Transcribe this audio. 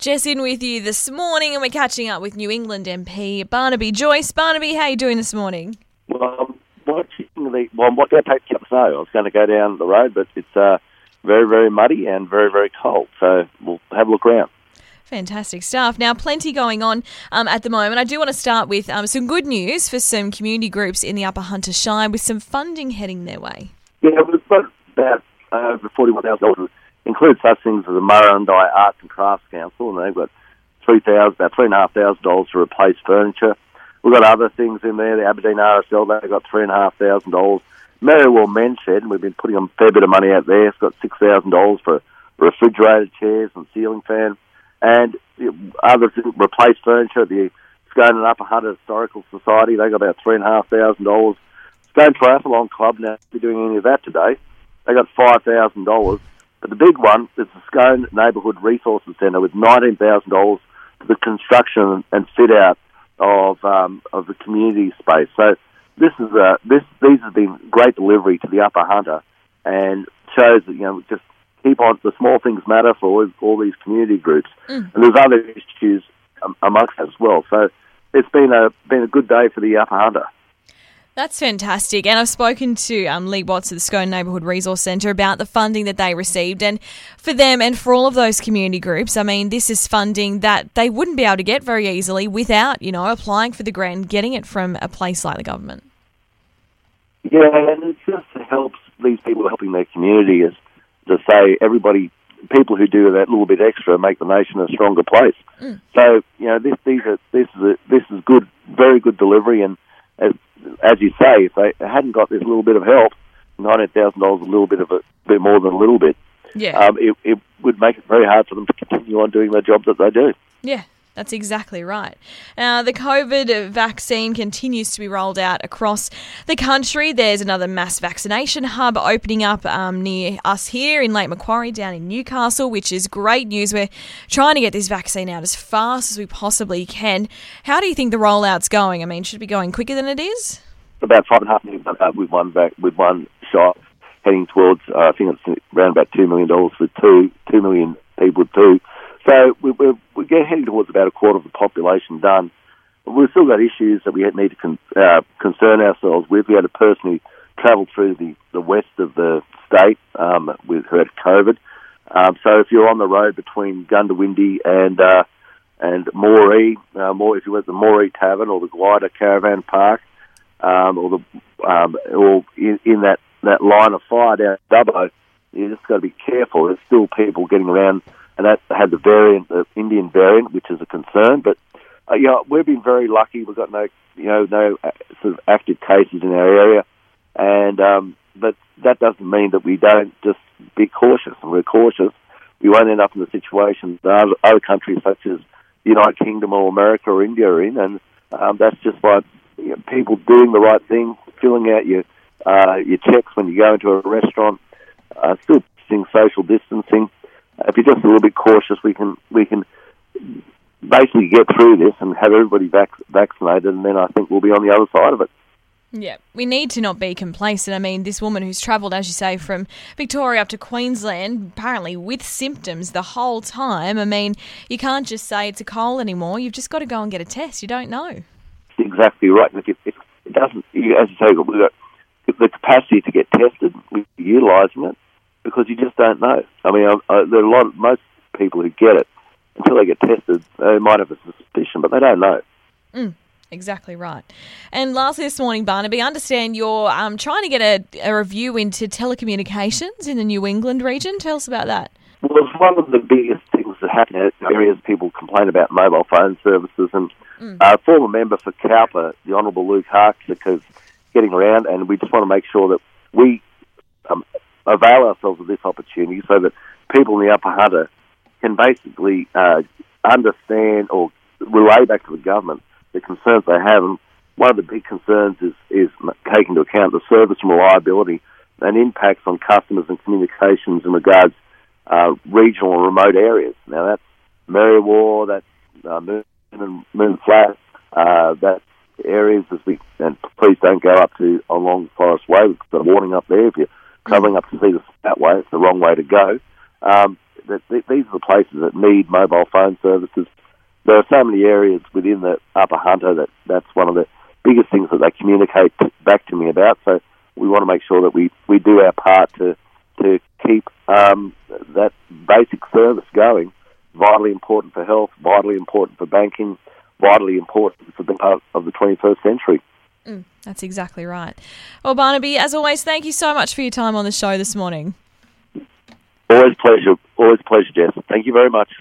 Jess in with you this morning, and we're catching up with New England MP Barnaby Joyce. Barnaby, how are you doing this morning? Well, I'm going to take you up snow. I was going to go down the road, but it's very, very muddy and very, very cold. So we'll have a look around. Fantastic stuff. Now, plenty going on at the moment. I do want to start with some good news for some community groups in the Upper Hunter Shire with some funding heading their way. Yeah, we've got about over $41,000. Includes such things as the Murrurundi Arts and Crafts Council, and they've got about $3,500 to replace furniture. We've got other things in there. The Aberdeen RSL, they've got $3,500. Merriwell Men's Shed, and we've been putting a fair bit of money out there. It's got $6,000 for refrigerated chairs and ceiling fan. And others replace furniture at the Scone and Upper Hunter Historical Society. They got about $3,500. Scone Triathlon Club, now if you're doing any of that today, they got $5,000. But the big one is the Scone Neighbourhood Resources Centre with $19,000 for the construction and fit out of the community space. So these have been great delivery to the Upper Hunter, and shows that just keep on. The small things matter for all these community groups, and there's other issues amongst that as well. So it's been a good day for the Upper Hunter. That's fantastic. And I've spoken to Lee Watts of the Scone Neighbourhood Resource Centre about the funding that they received. And for them and for all of those community groups, I mean, this is funding that they wouldn't be able to get very easily without, applying for the grant and getting it from a place like the government. Yeah, and it just helps these people helping their community is to say people who do that little bit extra make the nation a stronger place. So, this is good, very good delivery, and as you say, if they hadn't got this little bit of help, $19,000 a bit more than a little bit. Yeah, it would make it very hard for them to continue on doing the job that they do. Yeah, that's exactly right. The COVID vaccine continues to be rolled out across the country. There's another mass vaccination hub opening up near us here in Lake Macquarie down in Newcastle, which is great news. We're trying to get this vaccine out as fast as we possibly can. How do you think the rollout's going? I mean, should it be going quicker than it is? About 5.5 million with one shot, heading towards, I think it's around about $2 million for 2 million people too. So we're heading towards about a quarter of the population done. We've still got issues that we need to concern ourselves with. We had a person who travelled through the west of the state with who had COVID. So if you're on the road between Gundawindi and Moree, if you went to the Moree Tavern or the Glider Caravan Park, or in that line of fire down Dubbo, you just got to be careful. There's still people getting around. And that had the Indian variant, which is a concern. But we've been very lucky. We've got no sort of active cases in our area, and but that doesn't mean that we don't just be cautious. And we're cautious. We won't end up in the situation that other countries such as the United Kingdom or America or India are in, and that's just by people doing the right thing, filling out your checks when you go into a restaurant, still practicing social distancing. If you're just a little bit cautious, we can basically get through this and have everybody vaccinated, and then I think we'll be on the other side of it. Yeah, we need to not be complacent. I mean, this woman who's travelled, as you say, from Victoria up to Queensland, apparently with symptoms the whole time. I mean, you can't just say it's a cold anymore. You've just got to go and get a test. You don't know. Exactly right. Look, it doesn't, as you say, we've got the capacity to get tested. We're utilising it, because you just don't know. I mean, there are most people who get it, until they get tested, they might have a suspicion, but they don't know. Exactly right. And lastly this morning, Barnaby, I understand you're trying to get a review into telecommunications in the New England region. Tell us about that. Well, it's one of the biggest things that happen in areas. People complain about mobile phone services, and a former member for Cowper, the Honourable Luke Harkick, is getting around, and we just want to make sure that we avail ourselves of this opportunity so that people in the Upper Hunter can basically understand or relay back to the government the concerns they have. And one of the big concerns is taking into account the service and reliability and impacts on customers and communications in regards regional and remote areas. Now that's Merriwar, that's Moon Flat, that's areas and please don't go up to along Forest Way. We've got a warning up there. If you're travelling up to see the that way, it's the wrong way to go. these are the places that need mobile phone services. There are so many areas within the Upper Hunter that's one of the biggest things that they communicate back to me about. So we want to make sure that we do our part to keep that basic service going. Vitally important for health, vitally important for banking, vitally important for the part of the 21st century. That's exactly right. Well, Barnaby, as always, thank you so much for your time on the show this morning. Always a pleasure, Jess. Thank you very much.